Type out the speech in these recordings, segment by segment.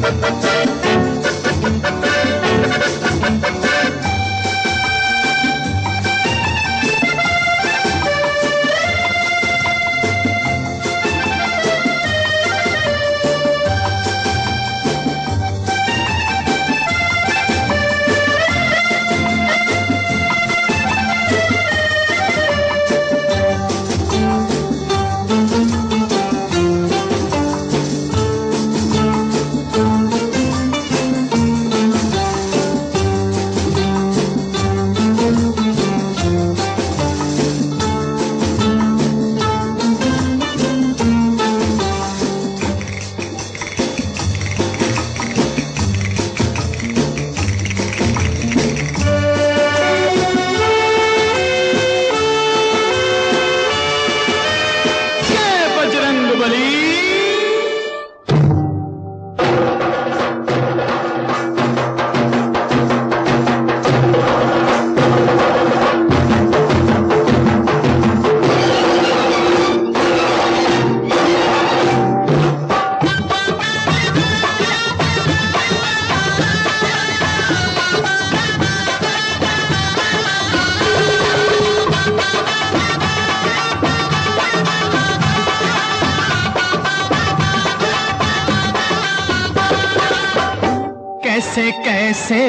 कैसे कैसे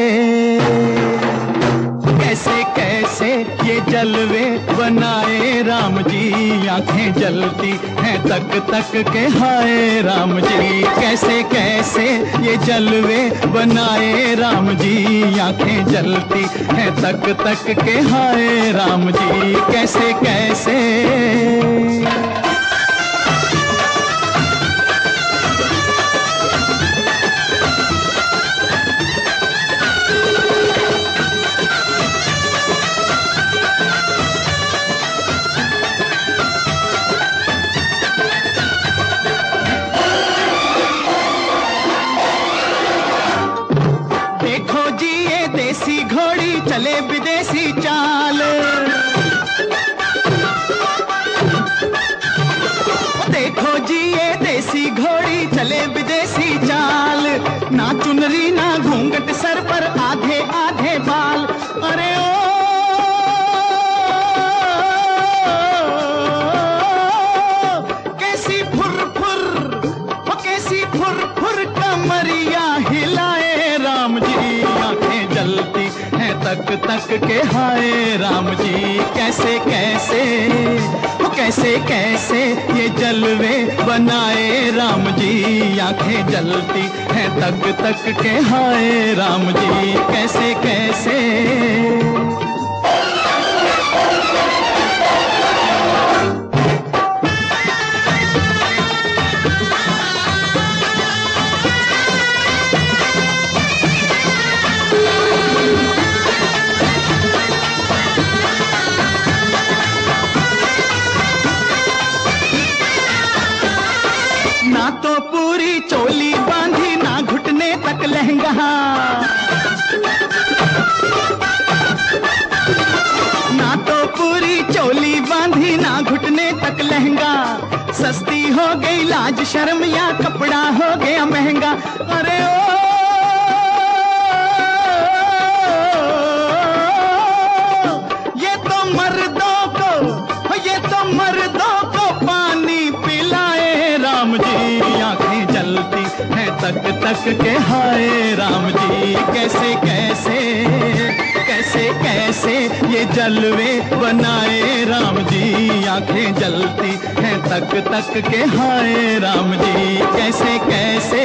कैसे कैसे ये जलवे बनाए राम जी, आंखें जलती हैं तक तक के हाय राम जी। कैसे कैसे ये जलवे बनाए राम जी, आंखें जलती हैं तक तक के हाय राम जी। कैसे कैसे देसी घोड़ी चले विदेशी चाल, देखो जी ये देसी घोड़ी चले विदेशी चाल। ना चुनरी ना घूंघट सर पर आधे आधे बाल। अरे ओ कैसी फुर फुर, कैसी फुर फुर कमरिया हिलाए राम जी, आंखें जलती हैं तक तक के हाय राम जी। कैसे कैसे कैसे कैसे ये जलवे बनाए राम जी, आंखें जलती हैं तक तक के हाय राम जी। कैसे कैसे ना तो पूरी चोली बांधी ना घुटने तक लहंगा, ना तो पूरी चोली बांधी ना घुटने तक लहंगा। सस्ती हो गई लाज शर्म या कपड़ा हो गया महंगा। अरे ओ ये तो मर्दों को, ये तो मर्दों को पानी पिलाए राम जी, आंखें जलती हैं तक तक के हाय राम जी। कैसे कैसे कैसे कैसे ये जलवे बनाए राम जी, आंखें जलती हैं तक तक के हाय राम जी। कैसे कैसे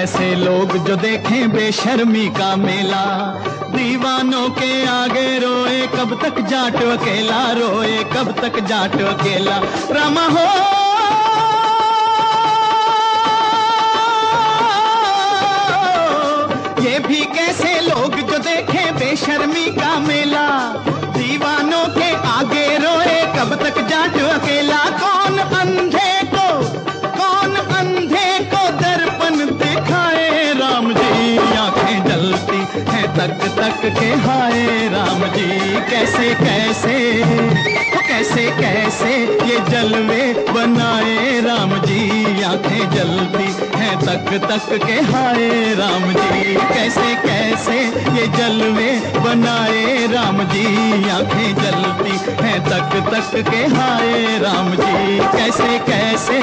कैसे लोग जो देखें बेशर्मी का मेला, दीवानों के आगे रोए कब तक जाट अकेला, रोए कब तक जाट अकेला। रामा हो ये भी कैसे लोग जो देखें बेशर्मी का मेला, दीवानों के आगे रोए कब तक जाट अकेला। कौन अंधे को दर्पण दिखाए राम जी, आंखें जलती हैं तक तक के हाय राम जी। कैसे कैसे कैसे कैसे ये जलवे बनाए राम जी, आंखें जलती हैं तक तक के हाय राम जी। कैसे कैसे ये जलवे बनाए राम जी, आंखें जलती हैं तक तक के हाय राम जी। कैसे कैसे